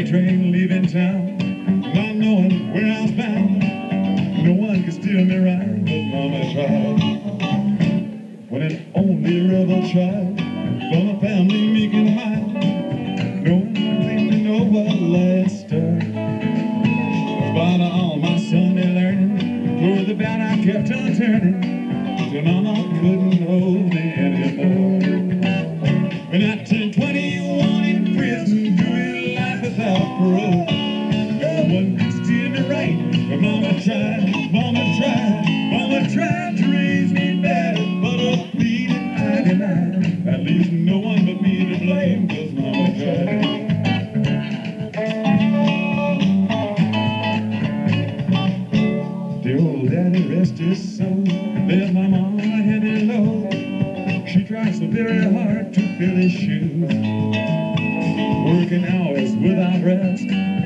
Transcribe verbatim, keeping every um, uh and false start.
train leaving town, not knowing where I was bound. No one could steer me right, but Mama tried. When an only rebel child from a family meek and mild, no one claimed to know what life started. But all my Sunday learning, for the bad I kept on turning, till Mama couldn't hold me anymore. When I turned twenty-one in prison, doing life without parole, no one could steer me right, but Mama tried, Mama tried, Mama tried to raise me better, but a pleading I denied. At least no one but me to blame, 'cause Mama tried. Dear old daddy, rest his soul, left my mama headed low. She tried so very hard to fill his shoes, working hours without rest.